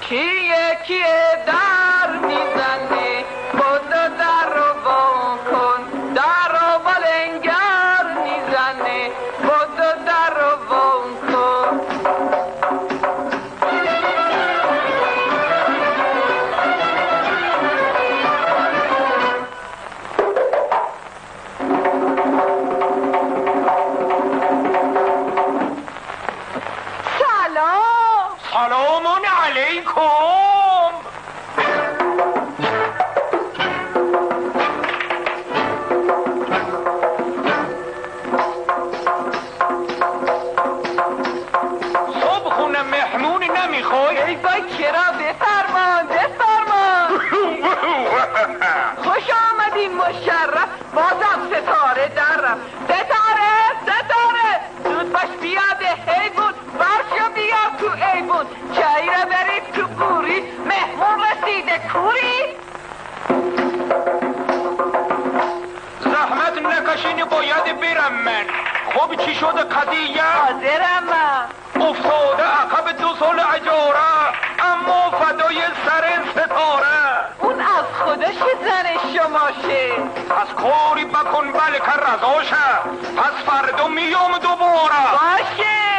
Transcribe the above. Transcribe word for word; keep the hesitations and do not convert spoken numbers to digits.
کیه کیه در میزنه بودو در رو بان کن در رو بالنگر میزنه بودو در رو بان کن سلام سلام علیکم. صبح خونه مهمونی نمیخوای؟ ای وای چرا بفرمان بفرمان خوش آمدین مشرف بازم ستاره درم ستاره ستاره زود باش بیا به حیبون باشو بیا تو ایبون چایره برید تو بوری مهمون رسیده کوری زحمت نکشینی باید برم من. خب چی شده قضیه؟ حاضرم من افتاده عقب دو سال اجاره اما فدای سر ستاره. اون از خودش زن شماشه پس کاری بکن بلکه رضاشه. پس فردا میام دوباره. باشه